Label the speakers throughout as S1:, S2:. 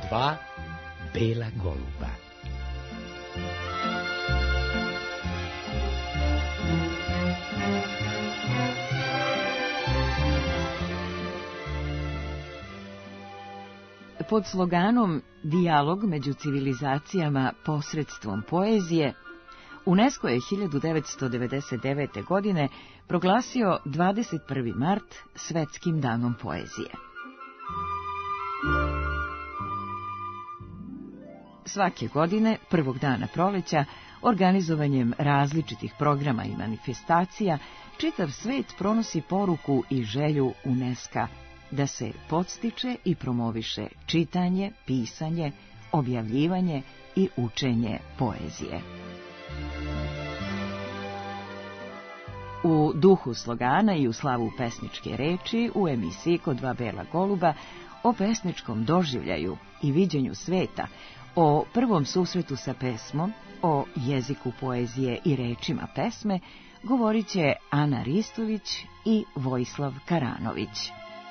S1: dva bela goluba.
S2: Pod sloganom Dijalog među civilizacijama posredstvom poezije, UNESCO je 1999. godine proglasio 21. mart Svetskim danom poezije. Svake godine, prvog dana proleća, organizovanjem različitih programa i manifestacija, čitav svet pronosi poruku i želju UNESCO da se podstiče i promoviše čitanje, pisanje, objavljivanje i učenje poezije. U duhu slogana i u slavu pesničke reči u emisiji Kod dva bela goluba o pesničkom doživljaju i viđenju sveta, o prvom susretu sa pesmom, o jeziku poezije i rečima pesme, govorit će Ana Ristović i Vojislav Karanović.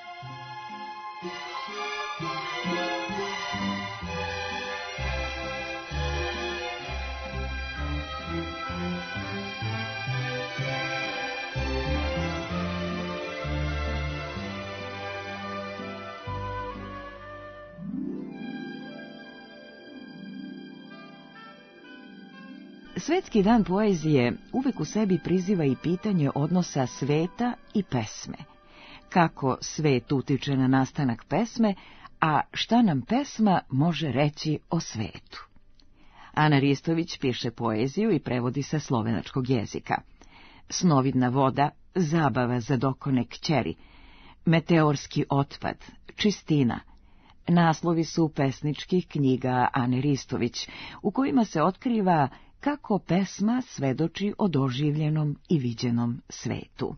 S2: Svetski dan poezije uvek u sebi priziva i pitanje odnosa sveta i pesme. Kako svet utiče na nastanak pesme, a šta nam pesma može reći o svetu? Ana Ristović piše poeziju i prevodi sa slovenačkog jezika. Snovidna voda, zabava za dokone kćeri, meteorski otpad, čistina. Naslovi su pesničkih knjiga Ane Ristović, u kojima se otkriva kako pesma svedoči o doživljenom i viđenom svetu.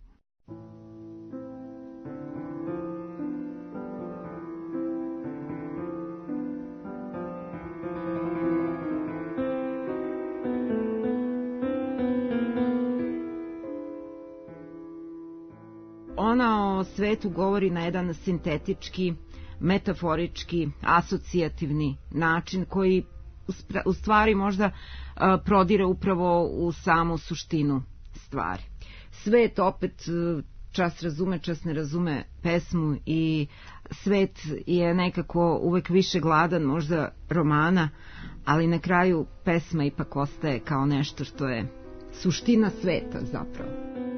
S3: Ona o svetu govori na jedan sintetički, metaforički, asocijativni način koji u stvari možda prodire upravo u samu suštinu stvari. Svet opet čas razume, čas ne razume pesmu i svet je nekako uvek više gladan možda romana, ali na kraju pesma ipak ostaje kao nešto što je suština sveta zapravo.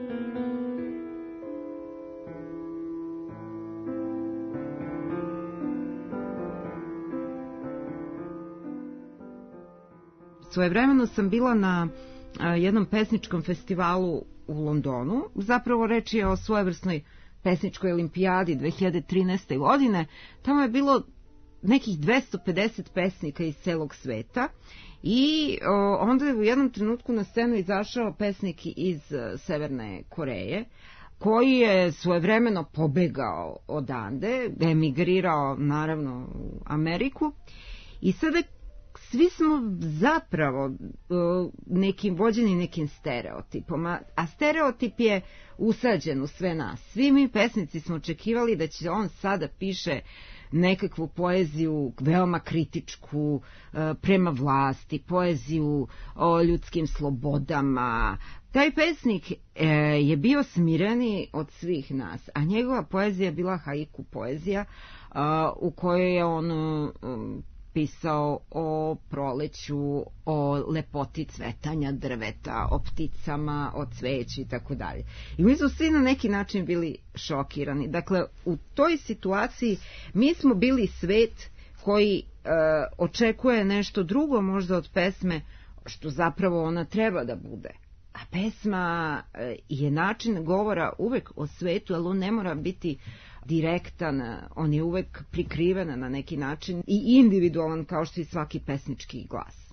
S3: Svojevremeno sam bila na jednom pesničkom festivalu u Londonu. Zapravo reč je o svojevrsnoj pesničkoj olimpijadi 2013. godine. Tamo je bilo nekih 250 pesnika iz celog sveta i onda je u jednom trenutku na scenu izašao pesnik iz Severne Koreje, koji je svojevremeno pobegao odande, emigrirao naravno u Ameriku i sada svi smo zapravo nekim vođeni nekim stereotipom, a stereotip je usađen u sve nas. Svi mi pesnici smo očekivali da će on sada piše nekakvu poeziju veoma kritičku prema vlasti, poeziju o ljudskim slobodama. Taj pesnik je bio smireni od svih nas, a njegova poezija je bila haiku poezija u kojoj je on pisao o proleću, o lepoti cvetanja drveta, o pticama, o cveću i tako dalje. I mi smo svi na neki način bili šokirani. Dakle, u toj situaciji mi smo bili svet koji očekuje nešto drugo možda od pesme, što zapravo ona treba da bude. A pesma je način govora uvek o svetu, ali on ne mora biti direktan, on je uvek prikriven na neki način i individualan kao što i svaki pesnički glas.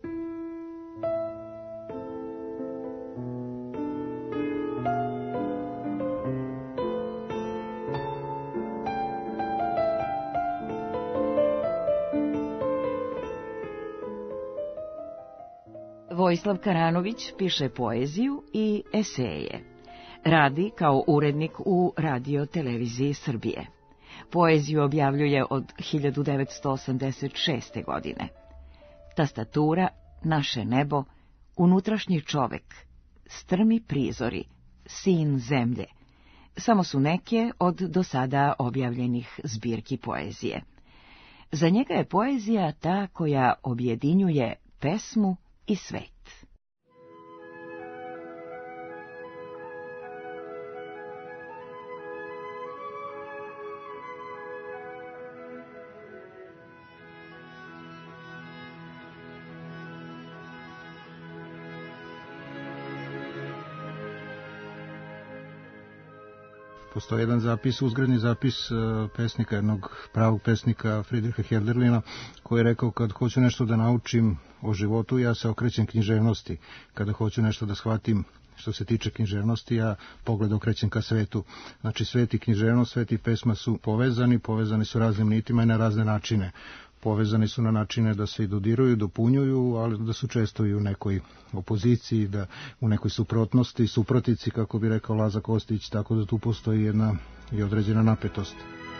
S2: Vojislav Karanović piše poeziju i eseje. Radi kao urednik u Radio televiziji Srbije. Poeziju objavljuje od 1986. godine. Tastatura, Naše nebo, Unutrašnji čovek, Strmi prizori, Sin zemlje, samo su neke od do sada objavljenih zbirki poezije. Za njega je poezija ta koja objedinjuje pesmu i svet.
S4: Postoji jedan zapis, uzgredni zapis pesnika, jednog pravog pesnika Friedricha Hölderlina, koji je rekao: kad hoću nešto da naučim o životu, ja se okrećem književnosti. Kada hoću nešto da shvatim što se tiče književnosti, ja pogled okrećem ka svetu. Znači, svet i književnost, svet i pesma su povezani su raznim nitima i na razne načine. Povezani su na načine da se i dodiruju, dopunjuju, ali da su često i u nekoj opoziciji, da u nekoj suprotnosti, suprotici, kako bi rekao Laza Kostić, tako da tu postoji jedna i određena napetost.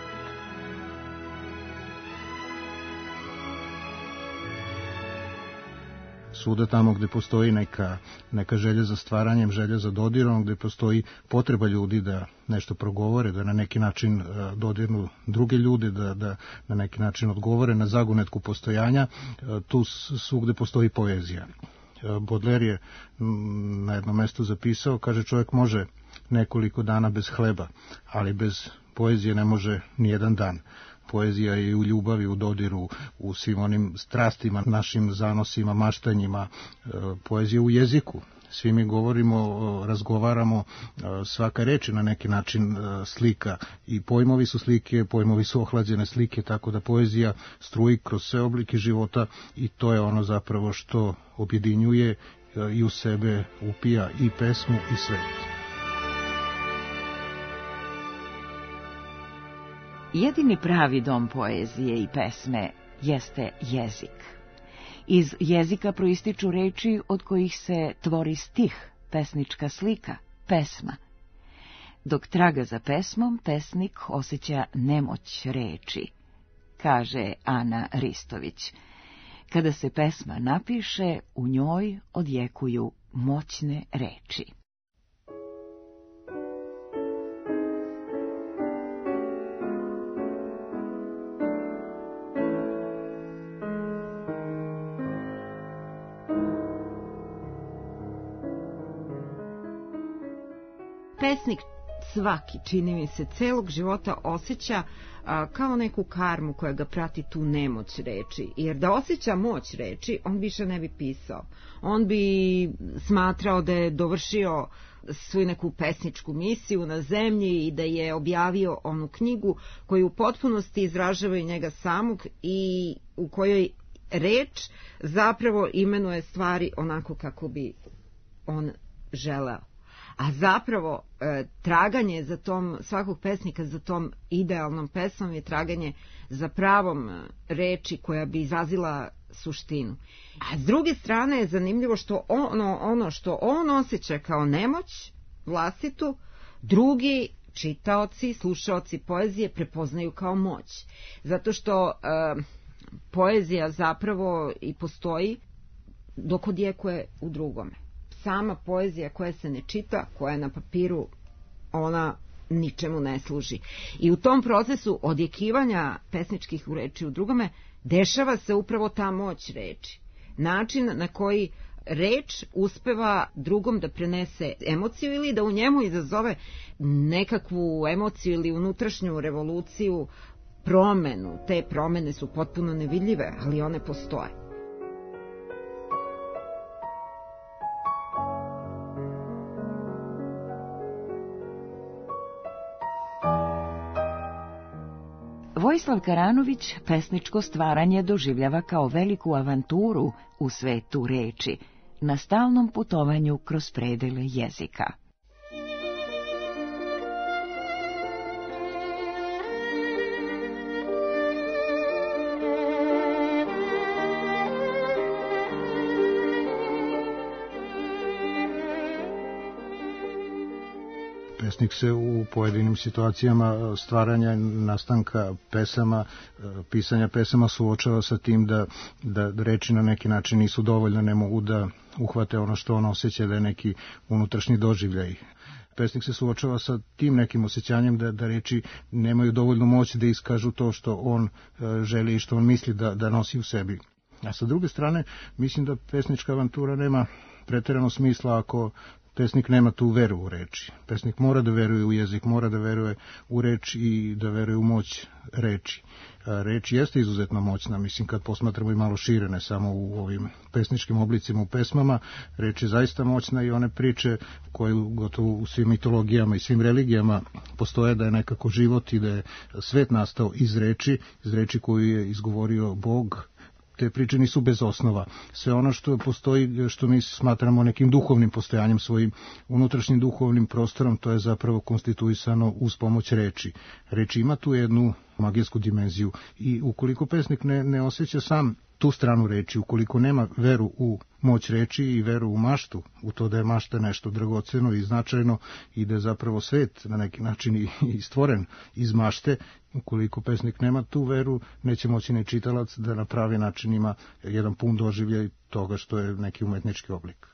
S4: Svuda tamo gde postoji neka želja za stvaranjem, želja za dodirom, gde postoji potreba ljudi da nešto progovore, da na neki način dodirnu druge ljude, da na neki način odgovore na zagonetku postojanja, tu svugde postoji poezija. Baudelaire je na jednom mestu zapisao, kaže: čovjek može nekoliko dana bez hleba, ali bez poezije ne može ni jedan dan. Poezija je u ljubavi, u dodiru, u svim onim strastima, našim zanosima, maštanjima. Poezija u jeziku. Svi mi govorimo, razgovaramo, svaka reč je na neki način slika. I pojmovi su slike, pojmovi su ohlađene slike, tako da poezija struji kroz sve oblike života i to je ono zapravo što objedinjuje i u sebe upija i pesmu i svet.
S2: Jedini pravi dom poezije i pesme jeste jezik. Iz jezika proističu reči od kojih se tvori stih, pesnička slika, pesma. Dok traga za pesmom, pesnik osjeća nemoć reči, kaže Ana Ristović. Kada se pesma napiše, u njoj odjekuju moćne reči.
S3: Pesnik svaki, čini mi se, celog života osjeća kao neku karmu koja ga prati, tu nemoć reči. Jer da osjeća moć reči, on više ne bi pisao. On bi smatrao da je dovršio svoju neku pesničku misiju na zemlji i da je objavio onu knjigu koju u potpunosti izražava i njega samog i u kojoj reč zapravo imenuje stvari onako kako bi on želeo. A zapravo traganje za tom, svakog pesnika za tom idealnom pesmom je traganje za pravom reči koja bi izrazila suštinu. A s druge strane je zanimljivo što ono što on osjeća kao nemoć vlastitu, drugi čitaoci, slušaoci poezije prepoznaju kao moć. Zato što poezija zapravo i postoji dok odjekuje u drugome. Sama poezija koja se ne čita, koja je na papiru, ona ničemu ne služi. I u tom procesu odjekivanja pesničkih reči u drugome dešava se upravo ta moć reči. Način na koji reč uspeva drugom da prenese emociju ili da u njemu izazove nekakvu emociju ili unutrašnju revoluciju, promenu. Te promene su potpuno nevidljive, ali one postoje.
S2: Vojislav Karanović pesničko stvaranje doživljava kao veliku avanturu u svetu reči, na stalnom putovanju kroz predele jezika.
S4: pesnik se u pojedinim situacijama stvaranja, nastanka pesama, pisanja pesama suočava sa tim da reči na neki način nisu dovoljne, ne mogu da uhvate ono što on osjeća, da je neki unutrašnji doživljaj. Pesnik se suočava sa tim nekim osjećanjem da reči nemaju dovoljnu moć da iskažu to što on želi i što on misli da nosi u sebi. A sa druge strane, mislim da pesnička avantura nema preterano smisla ako pesnik nema tu veru u reči. Pesnik mora da veruje u jezik, mora da veruje u reč i da veruje u moć reči. Reč jeste izuzetno moćna, mislim, kad posmatramo i malo šire, ne samo u ovim pesničkim oblicima, u pesmama, reč je zaista moćna i one priče koje gotovo u svim mitologijama i svim religijama postoje da je nekako život i da je svet nastao iz reči koju je izgovorio Bog. Te priče nisu bez osnova. Sve ono što postoji, što mi smatramo nekim duhovnim postojanjem, svojim unutrašnjim duhovnim prostorom, to je zapravo konstituisano uz pomoć reči. Reč ima tu jednu magijsku dimenziju i ukoliko pesnik ne osjeća sam tu stranu reči, ukoliko nema veru u moć reči i veru u maštu, u to da je mašta nešto dragoceno i značajno i da je zapravo svet na neki način i stvoren iz mašte, ukoliko pesnik nema tu veru, neće moći ni čitalac da na pravi način ima jedan pun doživljaj toga što je neki umetnički oblik.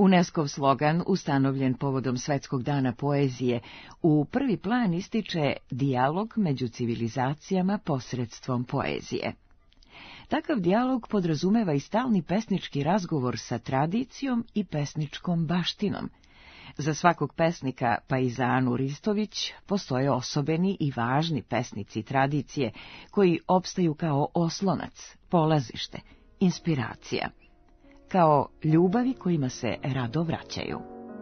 S2: UNESCO-v slogan, ustanovljen povodom Svetskog dana poezije, u prvi plan ističe dijalog među civilizacijama posredstvom poezije. Takav dijalog podrazumeva i stalni pesnički razgovor sa tradicijom i pesničkom baštinom. Za svakog pesnika, pa i za Anu Ristović, postoje osobeni i važni pesnici tradicije, koji opstaju kao oslonac, polazište, inspiracija, kao ljubavi kojima se rado vraćaju.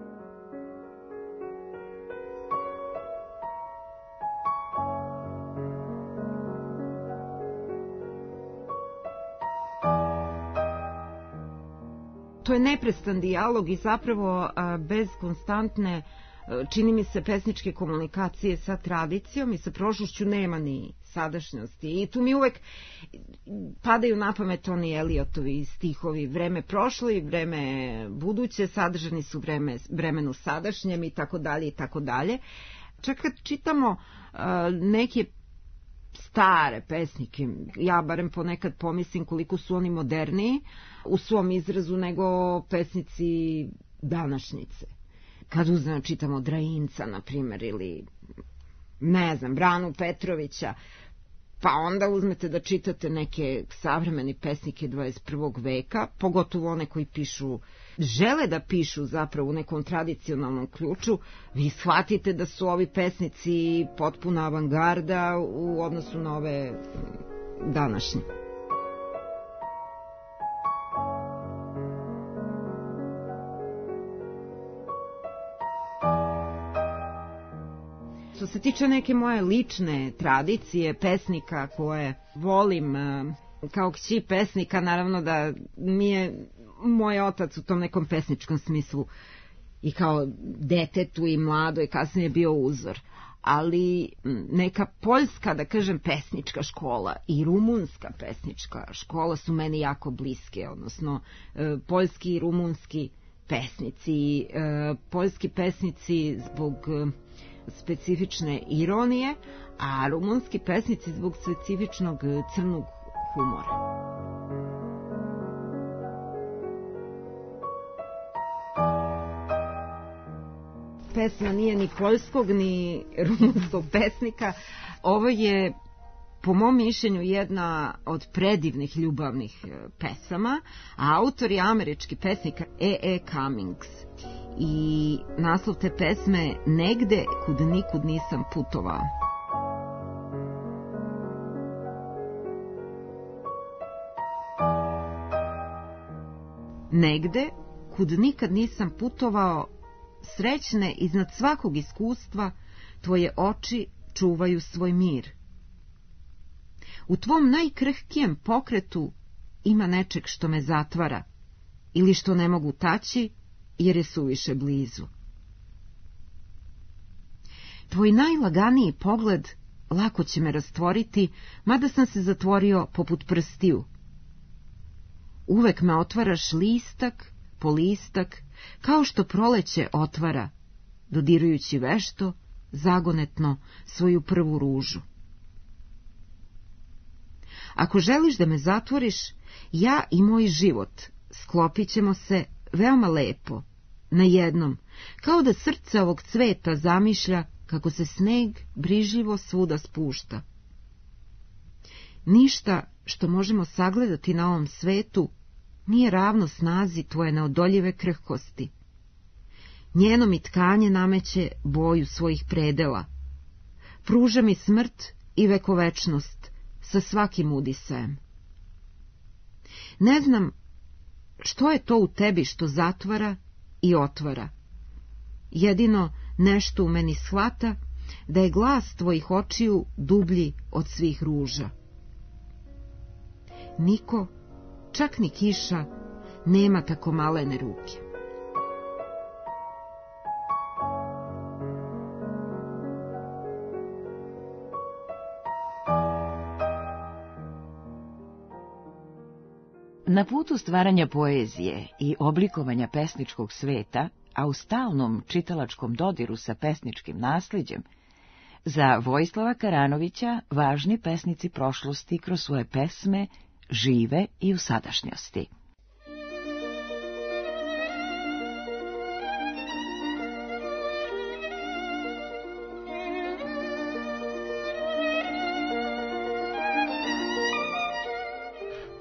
S3: To je neprestan dijalog i zapravo bez konstantne, čini mi se, pesničke komunikacije sa tradicijom i sa prošlošću nema ni sadašnjosti. I tu mi uvek padaju na pamet oni Eliotovi stihovi, vreme prošlo i vreme buduće, sadržani su vremenu sadašnjem i tako dalje i tako dalje. Čak kad čitamo neke stare pesnike, ja barem ponekad pomislim koliko su oni moderniji u svom izrazu nego pesnici današnjice. Kad čitamo Drainca, na primjer, ili ne znam, Branu Petrovića, pa onda uzmete da čitate neke savremeni pesnike 21. veka, pogotovo one koji žele da pišu zapravo u nekom tradicionalnom ključu, vi shvatite da su ovi pesnici potpuna avangarda u odnosu na ove današnje. Što se tiče neke moje lične tradicije pesnika koje volim kao kći pesnika, naravno da mi je moj otac u tom nekom pesničkom smislu i kao detetu i mladoj kasnije bio uzor. Ali neka poljska, da kažem, pesnička škola i rumunska pesnička škola su meni jako bliske, odnosno poljski i rumunski pesnici. Poljski pesnici zbog specifične ironije, a rumunski pesnici zbog specifičnog crnog humora. Pesma nije ni poljskog ni rumunskog pesnika. Ovo je, po mom mišljenju, jedna od predivnih ljubavnih pesama, a autor je američki pesnik E. Cummings. I naslov te pesme Negde kud nikud nisam putovao. Negde kud nikad nisam putovao, srećne iznad svakog iskustva, tvoje oči čuvaju svoj mir. U tvom najkrhkijem pokretu ima nečeg što me zatvara, ili što ne mogu taći, jer je suviše blizu. Tvoj najlaganiji pogled lako će me rastvoriti, mada sam se zatvorio poput prstiju. Uvek me otvaraš listak po listak, kao što proleće otvara, dodirujući vešto, zagonetno, svoju prvu ružu. Ako želiš da me zatvoriš, ja i moj život sklopit ćemo se veoma lepo, na jednom, kao da srce ovog cveta zamišlja kako se sneg brižljivo svuda spušta. Ništa što možemo sagledati na ovom svetu nije ravno snazi tvoje neodoljive krhkosti. Njeno mi tkanje nameće boju svojih predela. Pruža mi smrt i vekovečnost sa svakim udisajem. Ne znam što je to u tebi što zatvara i otvara. Jedino nešto u meni shvata da je glas tvojih očiju dublji od svih ruža. Niko, čak ni kiša, nema tako malene ruke.
S2: Na putu stvaranja poezije i oblikovanja pesničkog sveta, a u stalnom čitalačkom dodiru sa pesničkim naslijeđem, za Vojislava Karanovića važni pesnici prošlosti kroz svoje pesme žive i u sadašnjosti.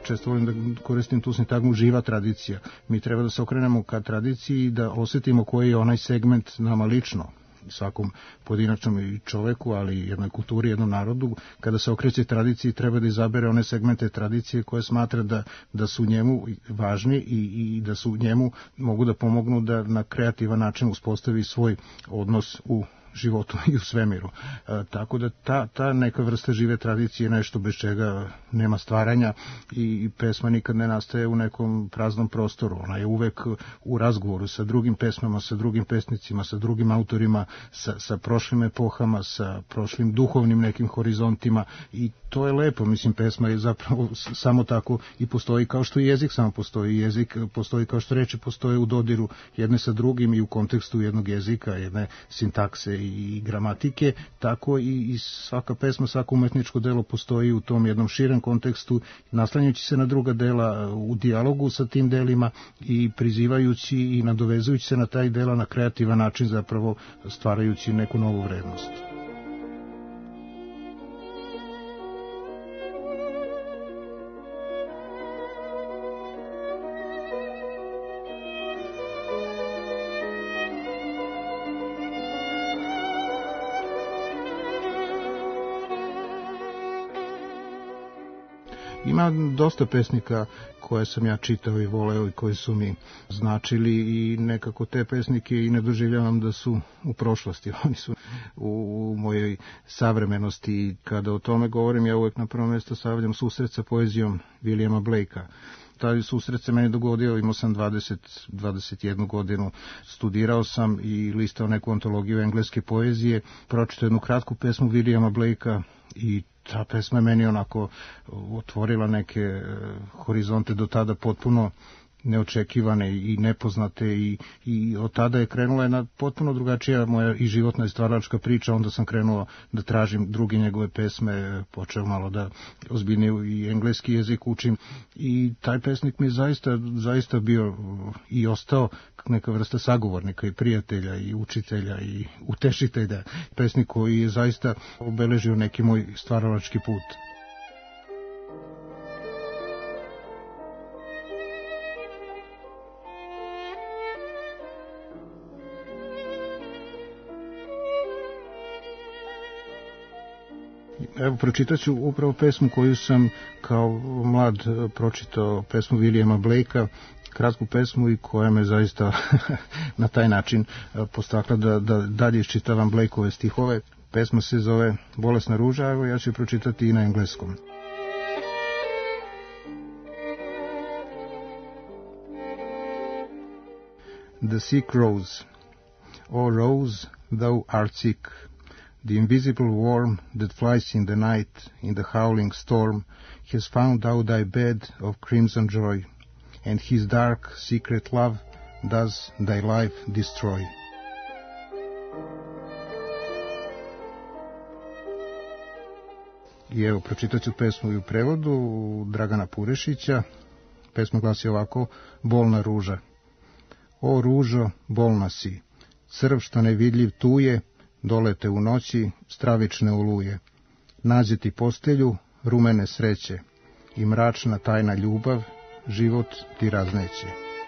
S4: često volim da koristim tu sintagmu živa tradicija. Mi treba da se okrenemo ka tradiciji i da osetimo koji je onaj segment nama lično, svakom pojedinačnom i čoveku, ali i jednoj kulturi, jednom narodu. Kada se okreće tradiciji, treba da izabere one segmente tradicije koje smatra da su njemu važni i da su njemu mogu da pomognu da na kreativan način uspostavi svoj odnos u životu i u svemiru. Tako da ta neka vrsta žive tradicije je nešto bez čega nema stvaranja i pesma nikad ne nastaje u nekom praznom prostoru. Ona je uvek u razgovoru sa drugim pesmama, sa drugim pesnicima, sa drugim autorima, sa prošlim epohama, sa prošlim duhovnim nekim horizontima i to je lepo. Mislim, pesma je zapravo samo tako i postoji kao što i jezik samo postoji. Jezik postoji kao što reči postoje u dodiru jedne sa drugim i u kontekstu jednog jezika, jedne sintakse i gramatike, tako i svaka pesma, svako umetničko delo postoji u tom jednom širem kontekstu, naslanjajući se na druga dela u dijalogu sa tim delima i prizivajući i nadovezujući se na taj dela na kreativan način, zapravo stvarajući neku novu vrednost. Ima dosta pesnika koje sam ja čitao i voleo i koji su mi značili i nekako te pesnike i ne doživljavam da su u prošlosti, oni su u mojoj savremenosti. Kada o tome govorim, ja uvek na prvo mjesto stavljam susret sa poezijom Williama Blakea. Taj susret se meni dogodio, imao sam 21 godinu, studirao sam i listao neku antologiju engleske poezije, pročitao jednu kratku pesmu Williama Blakea i ta pesma je meni onako otvorila neke horizonte do tada potpuno neočekivane i nepoznate i od tada je krenula jedna potpuno drugačija moja i životna i stvaralačka priča. Onda sam krenuo da tražim druge njegove pesme, počeo malo da ozbiljnije i engleski jezik učim i taj pesnik mi je zaista bio i ostao neka vrsta sagovornika i prijatelja i učitelja i utešitelja. Pesnik koji je zaista obeležio neki moj stvaralački put. Evo, pročitat ću upravo pesmu koju sam kao mlad pročitao, pesmu Williama Blakea, kratku pesmu i koja me zaista na taj način postakla da dalje iščitavam Blakeove stihove. Pesma se zove Bolesna ruža, evo ja ću pročitati i na engleskom. The sick rose, O rose, thou art sick. The invisible worm that flies in the night, in the howling storm, has found out thy bed of crimson joy, and his dark, secret love does thy life destroy. I evo, pročitat ću pesmu i u prevodu Dragana Purešića. Pesma glasi ovako: Bolna ruža. O ružo, bolna si, crv što nevidljiv tu je, dolete u noći stravične oluje. Nađe ti postelju rumene sreće i mračna tajna ljubav život ti razneće.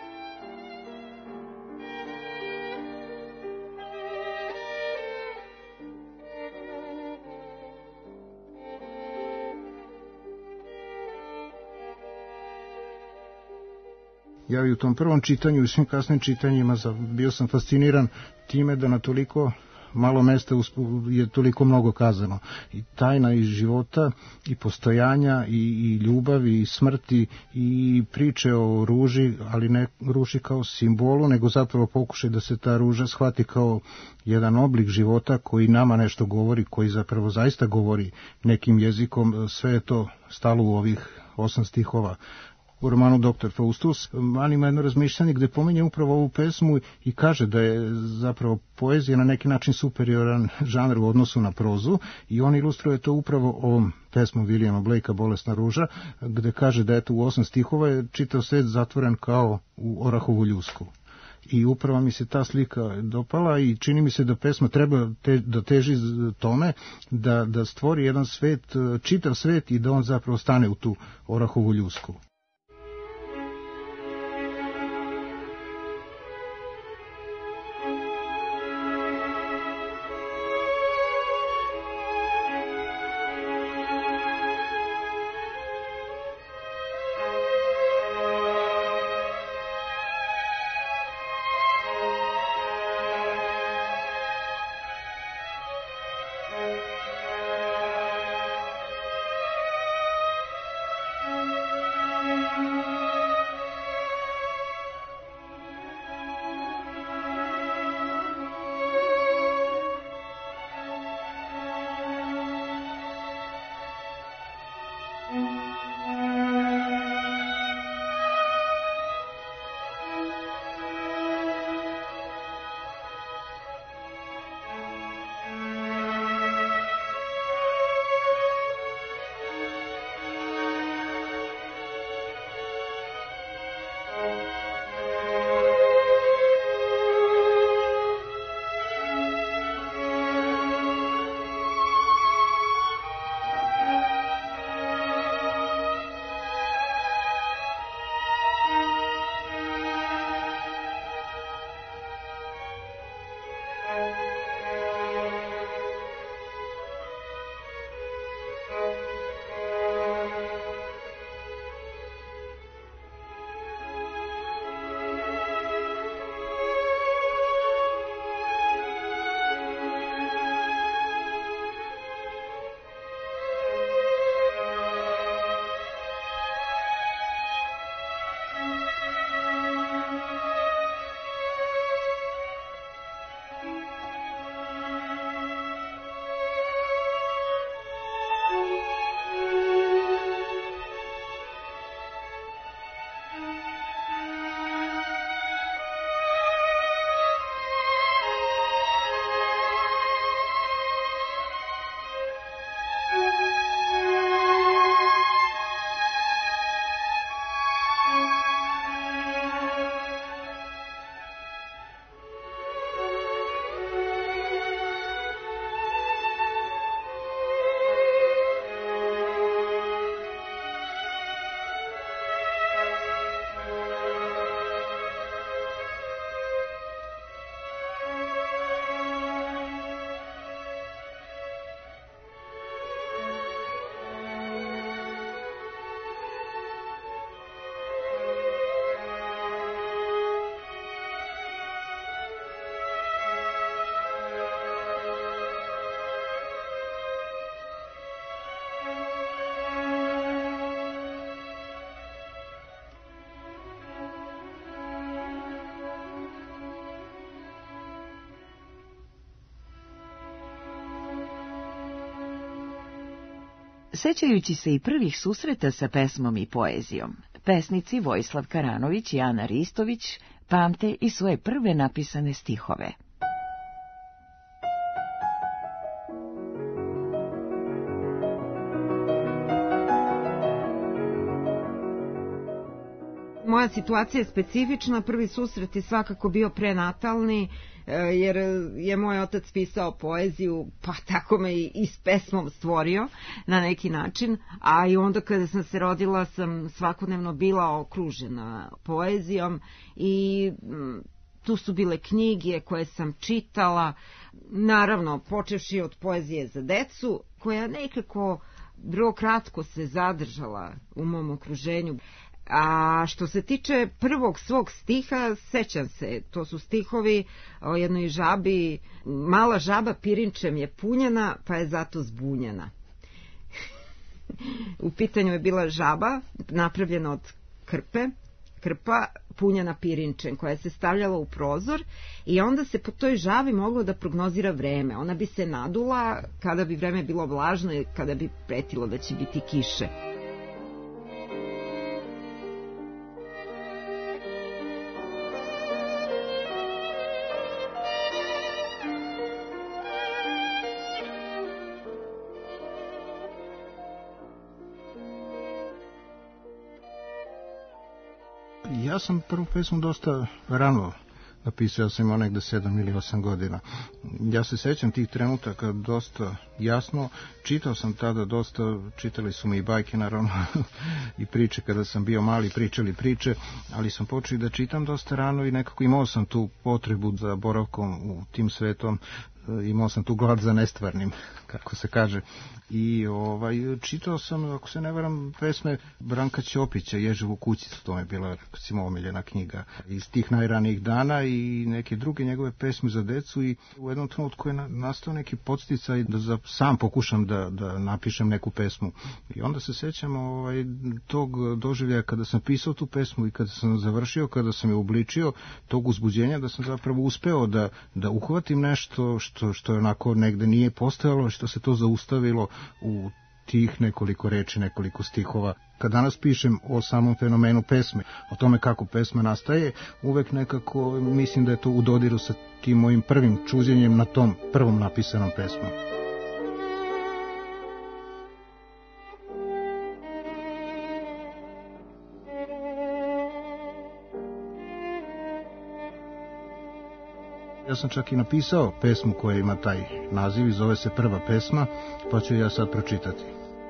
S4: Ja i u tom prvom čitanju i svim kasnim čitanjima bio sam fasciniran time da na toliko malo mesta je toliko mnogo kazano. I tajna iz života, i postojanja, i ljubavi, i smrti, i priče o ruži, ali ne ruži kao simbolu, nego zapravo pokušaj da se ta ruža shvati kao jedan oblik života koji nama nešto govori, koji zapravo zaista govori nekim jezikom. Sve je to stalo u ovih 8 stihova. U romanu Dr. Faustus on ima jedno razmišljanje gde pominje upravo ovu pesmu i kaže da je zapravo poezija na neki način superioran žanr u odnosu na prozu i on ilustruje to upravo ovom pesmom Williama Blakea Bolesna ruža, gde kaže da eto u 8 stihova je čitav svet zatvoren kao u orahovu ljusku. I upravo mi se ta slika dopala i čini mi se da pesma treba da teži tome da stvori jedan svet, čitav svet i da on zapravo stane u tu orahovu ljusku.
S2: Sećajući se i prvih susreta sa pesmom i poezijom, pesnici Vojislav Karanović i Ana Ristović pamte i svoje prve napisane stihove.
S3: Moja situacija je specifična, prvi susret je svakako bio prenatalni, jer je moj otac pisao poeziju, pa tako me i s pesmom stvorio na neki način, a i onda kada sam se rodila sam svakodnevno bila okružena poezijom i tu su bile knjige koje sam čitala, naravno počevši od poezije za decu, koja nekako vrlo kratko se zadržala u mom okruženju. A što se tiče prvog svog stiha, sećam se, to su stihovi o jednoj žabi, mala žaba pirinčem je punjena, pa je zato zbunjena. U pitanju je bila žaba, napravljena od krpa punjena pirinčem, koja se stavljala u prozor i onda se po toj žabi moglo da prognozira vreme. Ona bi se nadula kada bi vreme bilo vlažno i kada bi pretilo da će biti kiše.
S4: Ja sam prvu pesmu dosta rano napisao, ja sam imao negde 7 ili 8 godina. Ja se sećam tih trenutaka dosta jasno, čitao sam tada dosta, čitali su mi i bajke naravno i priče kada sam bio mali, pričali priče, ali sam počeo da čitam dosta rano i nekako imao sam tu potrebu za boravkom u tim svetom, imao sam tu glad za nestvarnim, kako se kaže. I čitao sam, ako se ne varam, pesme Branka Ćopića, Ježevu kućicu, to mi je bila, recimo, omiljena knjiga iz tih najranijih dana i neke druge njegove pesme za decu i u jednom trenutku je nastao neki podsticaj da sam pokušam da napišem neku pesmu. I onda se sećam tog doživljaja kada sam pisao tu pesmu i kada sam završio, kada sam je uobličio, tog uzbuđenja da sam zapravo uspeo da uhvatim nešto što je onako negde nije postojalo, što se to zaustavilo u tih nekoliko reči, nekoliko stihova. Kad danas pišem o samom fenomenu pesme, o tome kako pesma nastaje, uvek nekako mislim da je to u dodiru sa tim mojim prvim čuđenjem na tom prvom napisanom pesmom. Ja sam čak i napisao pesmu koja ima taj naziv i zove se Prva pesma, pa ću ja sad pročitati.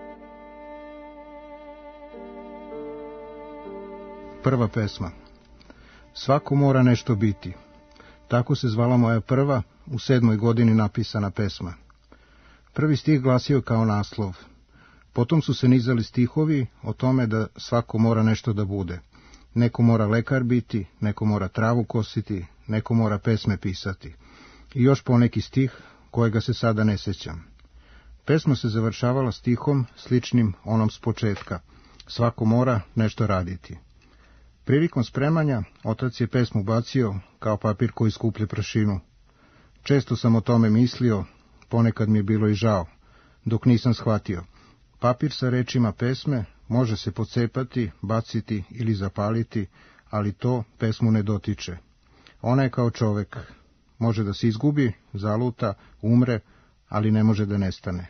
S4: Prva pesma. Svako mora nešto biti. Tako se zvala moja prva, u 7. godini napisana pesma. Prvi stih glasio kao naslov. Potom su se nizali stihovi o tome da svako mora nešto da bude. Neko mora lekar biti, neko mora travu kositi, neko mora pesme pisati. I još poneki stih, kojega se sada ne sećam. Pesma se završavala stihom sličnim onom s početka. Svako mora nešto raditi. Prilikom spremanja, otac je pesmu bacio kao papir koji skuplje prašinu. Često sam o tome mislio, ponekad mi je bilo i žao, dok nisam shvatio. Papir sa rečima pesme može se pocepati, baciti ili zapaliti, ali to pesmu ne dotiče. Ona je kao čovek. Može da se izgubi, zaluta, umre, ali ne može da nestane.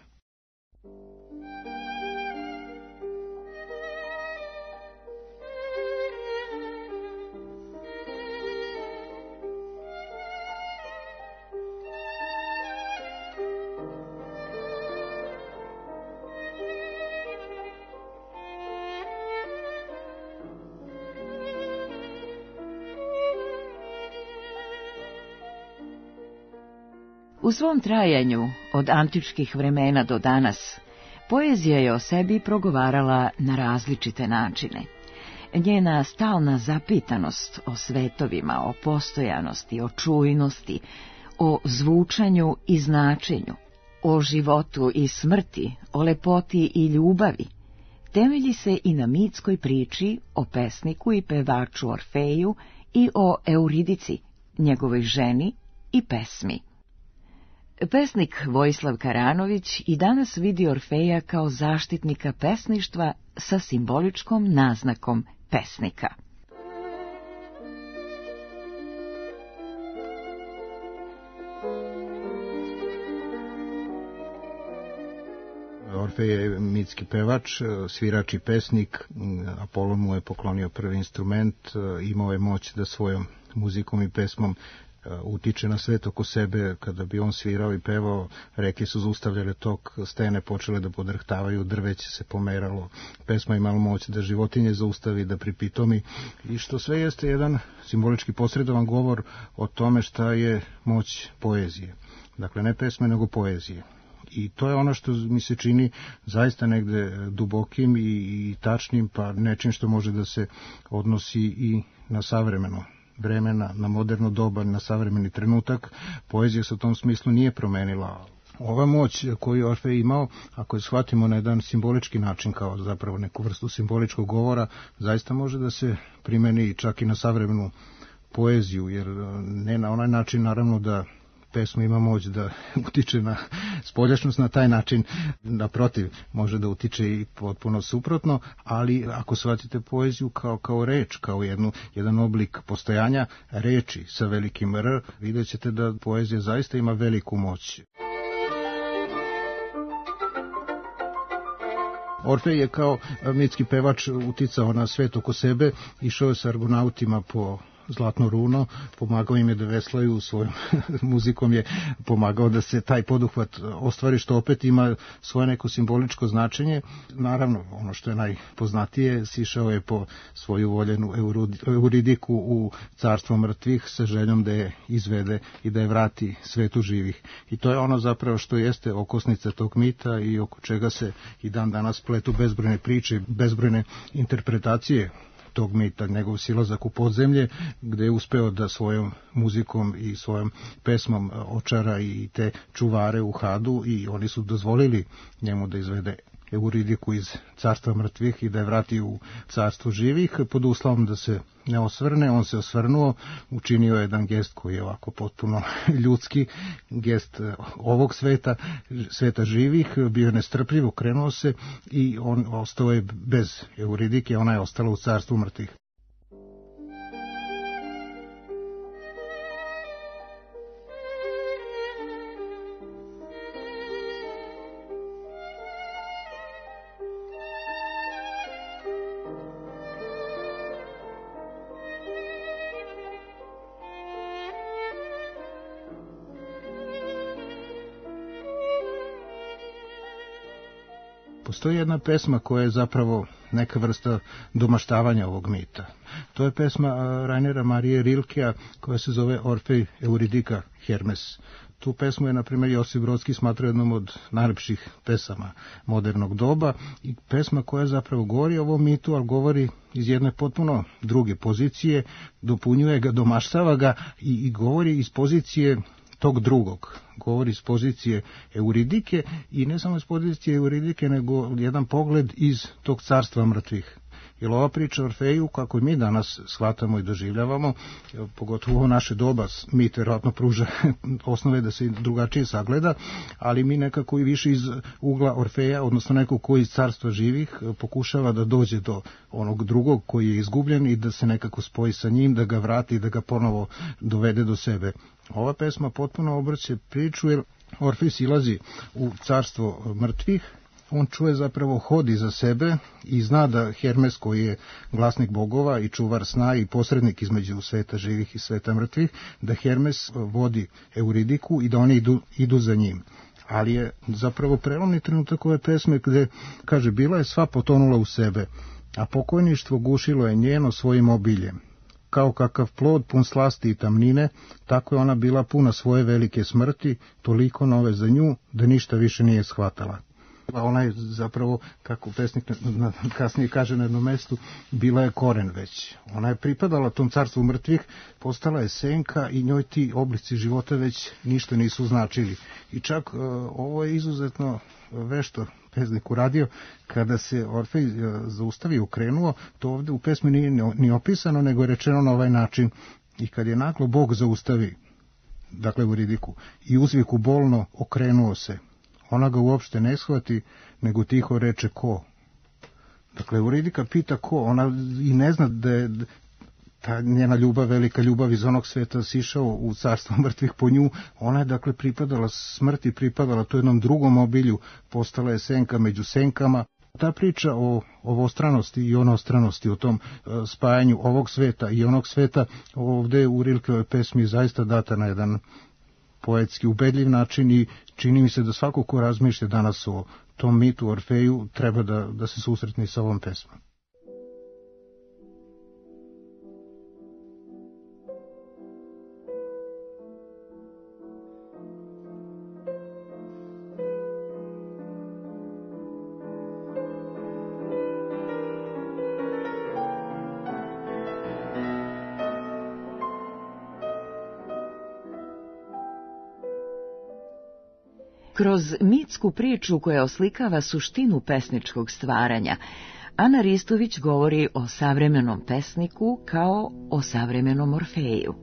S2: U svom trajanju, od antičkih vremena do danas, poezija je o sebi progovarala na različite načine. Njena stalna zapitanost o svetovima, o postojanosti, o čujnosti, o zvučanju i značenju, o životu i smrti, o lepoti i ljubavi, temelji se i na mitskoj priči o pesniku i pevaču Orfeju i o Euridici, njegovoj ženi i pesmi. Pesnik Vojislav Karanović i danas vidi Orfeja kao zaštitnika pesništva sa simboličkom naznakom pesnika.
S4: Orfej je mitski pevač, svirač i pesnik. Apolon mu je poklonio prvi instrument, imao je moć da svojom muzikom i pesmom utiče na svet oko sebe. Kada bi on svirao i pevao, reke su zaustavljale tok, stene počele da podrhtavaju, drveće se pomeralo, pesma imala moć da životinje zaustavi, da pripitomi, i što sve jeste jedan simbolički posredovan govor o tome šta je moć poezije. Dakle, ne pesme, nego poezije. I to je ono što mi se čini zaista negde dubokim i tačnim, pa nečim što može da se odnosi i na savremeno vreme, na moderno doba, na savremeni trenutak. Poezija se u tom smislu nije promenila. Ova moć koju je Orfej imao, ako je shvatimo na jedan simbolički način, kao zapravo neku vrstu simboličkog govora, zaista može da se primeni čak i na savremenu poeziju, jer ne na onaj način, naravno, da pesma ima moć da utiče na spoljašnost na taj način, naprotiv, može da utiče i potpuno suprotno, ali ako shvatite poeziju kao reč, kao jedan oblik postojanja reči sa velikim R, vidjet ćete da poezija zaista ima veliku moć. Orfej je kao mitski pevač uticao na svet oko sebe, išao je sa argonautima po Zlatno runo, pomagao im je da veslaju, svojom muzikom je pomagao da se taj poduhvat ostvari, što opet ima svoje neko simboličko značenje. Naravno, ono što je najpoznatije, sišao je po svoju voljenu Euridiku u carstvo mrtvih sa željom da je izvede i da je vrati svetu živih. I to je ono zapravo što jeste okosnica tog mita i oko čega se i dan danas pletu bezbrojne priče, bezbrojne interpretacije tog mita, njegov silazak u podzemlje, gde je uspeo da svojom muzikom i svojom pesmom očara i te čuvare u Hadu, i oni su dozvolili njemu da izvede Euridiku iz carstva mrtvih i da je vrati u carstvo živih, pod uslovom da se ne osvrne. On se osvrnuo, učinio jedan gest koji je ovako potpuno ljudski, gest ovog sveta, sveta živih, bio je nestrpljiv, okrenuo se i on ostao je bez Euridike, ona je ostala u carstvu mrtvih. Postoji jedna pesma koja je zapravo neka vrsta domaštavanja ovog mita. To je pesma Rainera Marije Rilkea koja se zove Orfej Euridika Hermes. Tu pesmu je, na primjer, Josip Brodski smatrao jednom od najlepših pesama modernog doba, i pesma koja zapravo govori o ovom mitu, ali govori iz jedne potpuno druge pozicije, dopunjuje ga, domaštava ga i govori iz pozicije tog drugog, govori iz pozicije Euridike, i ne samo iz pozicije Euridike, nego jedan pogled iz tog carstva mrtvih. Jer ova priča o Orfeju, kako mi danas shvatamo i doživljavamo, pogotovo u naše doba, mit verovatno pruža osnove da se drugačije sagleda, ali mi nekako i više iz ugla Orfeja, odnosno nekog koji iz carstva živih pokušava da dođe do onog drugog koji je izgubljen i da se nekako spoji sa njim, da ga vrati i da ga ponovo dovede do sebe. Ova pesma potpuno obrće priču, jer Orfej silazi u carstvo mrtvih. On čuje, zapravo hodi za sebe i zna da Hermes, koji je glasnik bogova i čuvar sna i posrednik između sveta živih i sveta mrtvih, da Hermes vodi Euridiku i da oni idu za njim. Ali je zapravo prelomni trenutak ove pesme gde, kaže, bila je sva potonula u sebe, a pokojništvo gušilo je njeno svojim obiljem. Kao kakav plod pun slasti i tamnine, tako je ona bila puna svoje velike smrti, toliko nove za nju, da ništa više nije shvatala. Ona je zapravo, kako pesnik kasnije kaže na jednom mestu, bila je koren već. Ona je pripadala tom carstvu mrtvih, postala je senka i njoj ti oblici života već ništa nisu značili. I čak ovo je izuzetno vešto pesnik uradio, kada se Orfej zaustavio, ukrenuo, to ovde u pesmi nije ni opisano, nego je rečeno na ovaj način: i kad je naglo Bog zaustavi, dakle Euridiku, i uzviku bolno okrenuo se. Ona ga uopšte ne shvati, nego tiho reče ko. Dakle, Euridika pita ko, ona i ne zna da je ta njena ljubav, velika ljubav iz onog sveta sišao u carstvo mrtvih po nju. Ona je, dakle, pripadala smrti, pripadala to jednom drugom obilju, postala je senka među senkama. Ta priča o ovostranosti i onostranosti, o tom spajanju ovog sveta i onog sveta, ovde u Rilkeovoj pesmi zaista data na jedan poetski ubedljiv način i čini mi se da svako ko razmišlja danas o tom mitu Orfeju treba da se susretne sa ovom pesmom.
S2: Kroz mitsku priču koja oslikava suštinu pesničkog stvaranja, Ana Ristović govori o savremenom pesniku kao o savremenom Orfeju.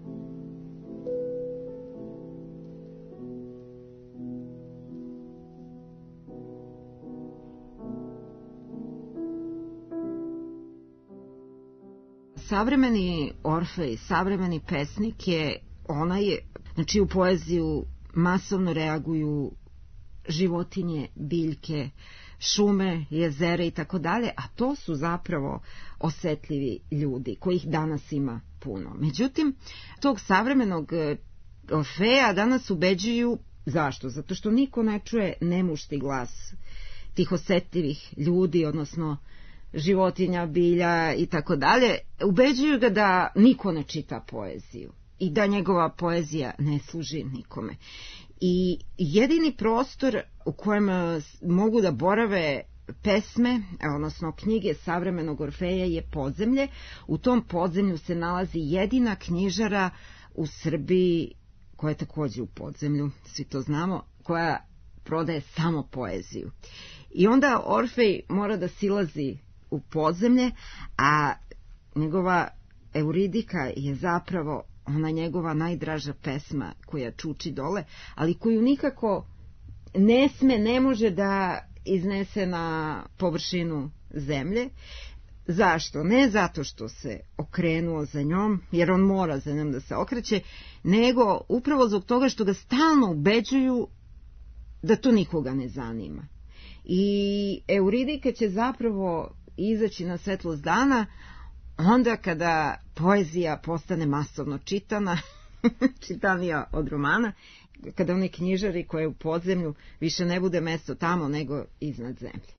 S3: Savremeni Orfej, savremeni pesnik je onaj, znači u poeziju masovno reaguju životinje, biljke, šume, jezere i tako dalje, a to su zapravo osetljivi ljudi, kojih danas ima puno. Međutim, tog savremenog Orfeja danas ubeđuju, zašto? Zato što niko ne čuje nemušti glas tih osetljivih ljudi, odnosno životinja, bilja i tako dalje. Ubeđuju ga da niko ne čita poeziju i da njegova poezija ne služi nikome. I jedini prostor u kojem mogu da borave pesme, odnosno knjige savremenog Orfeja je podzemlje. U tom podzemlju se nalazi jedina knjižara u Srbiji, koja je takođe u podzemlju, svi to znamo, koja prodaje samo poeziju. I onda Orfej mora da silazi u podzemlje, a njegova Euridika je zapravo ona njegova najdraža pesma koja čuči dole, ali koju nikako ne može da iznese na površinu zemlje. Zašto? Ne zato što se okrenuo za njom, jer on mora za njom da se okreće, nego upravo zbog toga što ga stalno ubeđuju da to nikoga ne zanima. I Euridika će zapravo izaći na svetlost dana onda kada poezija postane masovno čitana, čitanija od romana, kada oni knjižari koje u podzemlju više ne bude mesto tamo nego iznad zemlje.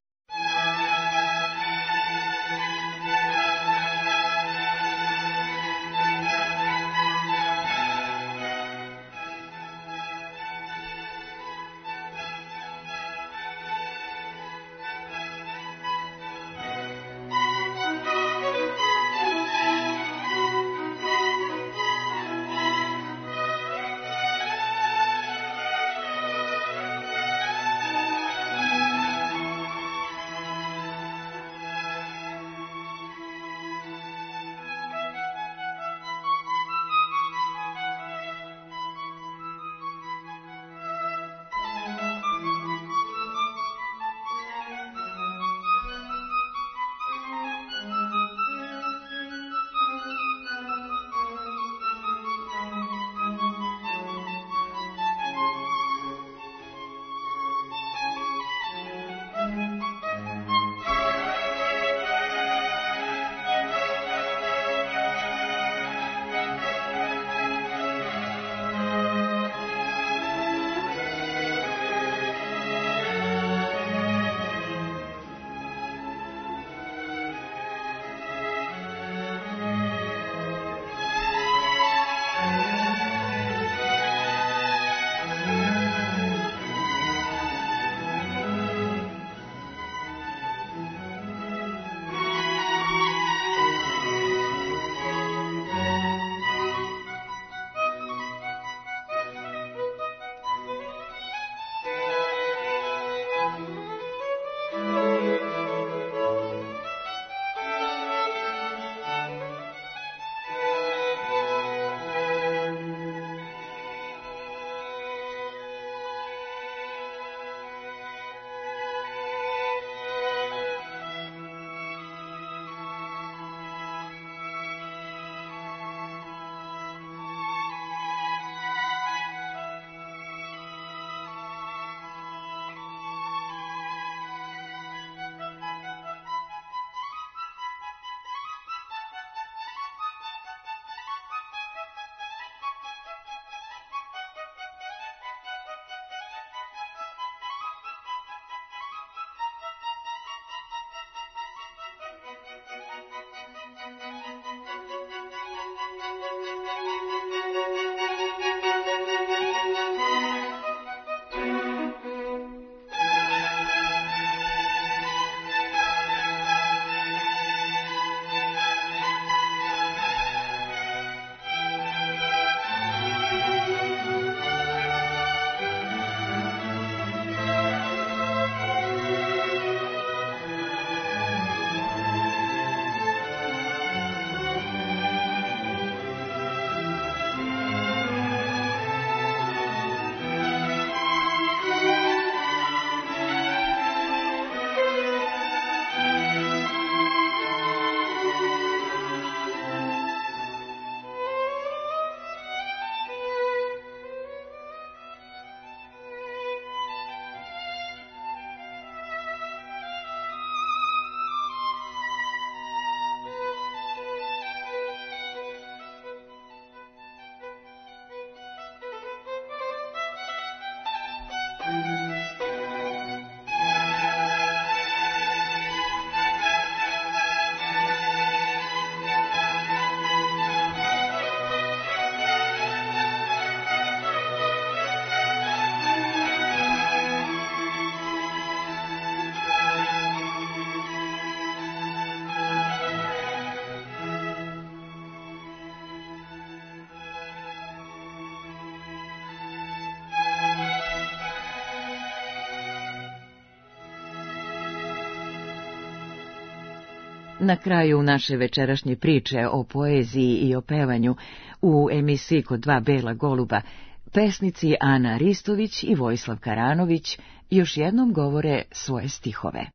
S2: Na kraju naše večerašnje priče o poeziji i o pevanju u emisiji Kod dva bela goluba pesnici Ana Ristović i Vojislav Karanović još jednom govore svoje stihove.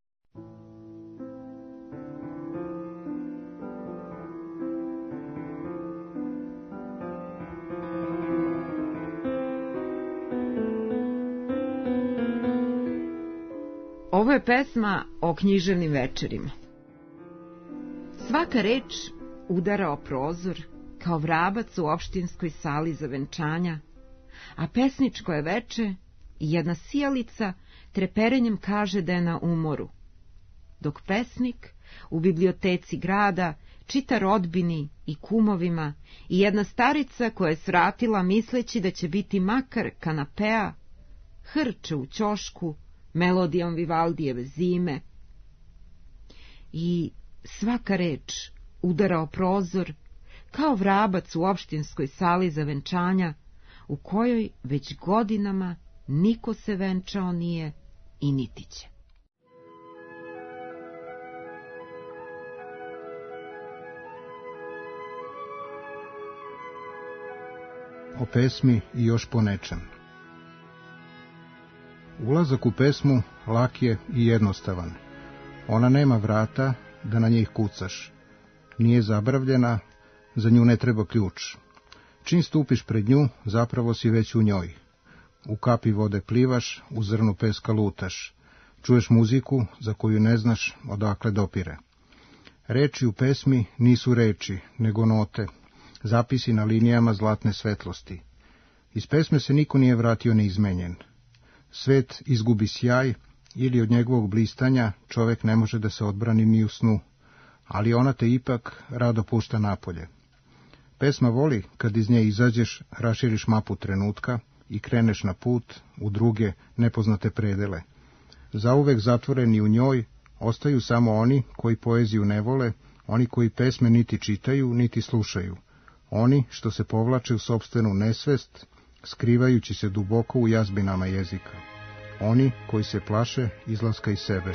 S3: Ovo je pesma o književnim večerima. Svaka reč udara o prozor kao vrabac u opštinskoj sali za venčanja, a pesničko je veče i jedna sijalica treperenjem kaže da je na umoru, dok pesnik u biblioteci grada čita rodbini i kumovima i jedna starica koja je svratila misleći da će biti makar kanapea, hrče u ćošku melodijom Vivaldijeve zime. I svaka reč udara o prozor kao vrabac u opštinskoj sali za venčanja, u kojoj već godinama niko se venčao nije i niti će.
S4: O pesmi i još po nečem. Ulazak u pesmu lak je i jednostavan. Ona nema vrata da na njih kucaš. Nije zabravljena, za nju ne treba ključ. Čim stupiš pred nju, zapravo si već u njoj. U kapi vode plivaš, u zrnu peska lutaš. Čuješ muziku za koju ne znaš odakle dopire. Reči u pesmi nisu reči, nego note, zapisi na linijama zlatne svetlosti. Iz pesme se niko nije vratio neizmenjen. Svet izgubi sjaj ili od njegovog blistanja čovek ne može da se odbrani ni u snu, ali ona te ipak rado pušta napolje. Pesma voli kad iz nje izađeš, raširiš mapu trenutka i kreneš na put u druge nepoznate predele. Zauvek zatvoreni u njoj ostaju samo oni koji poeziju ne vole, oni koji pesme niti čitaju, niti slušaju, oni što se povlače u sopstvenu nesvest, skrivajući se duboko u jazbinama jezika, oni koji se plaše izlaska iz sebe.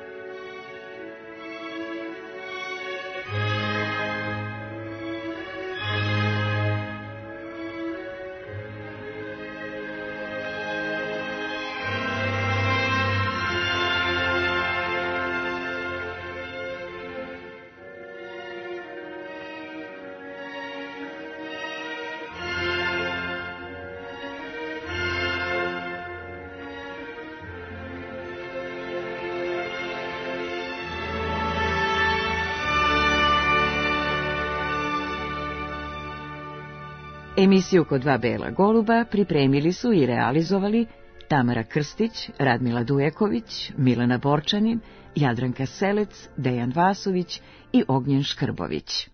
S2: Emisiju Kod dva bela goluba pripremili su i realizovali Tamara Krstić, Radmila Dujeković, Milana Borčanin, Jadranka Selec, Dejan Vasović i Ognjen Škrbović.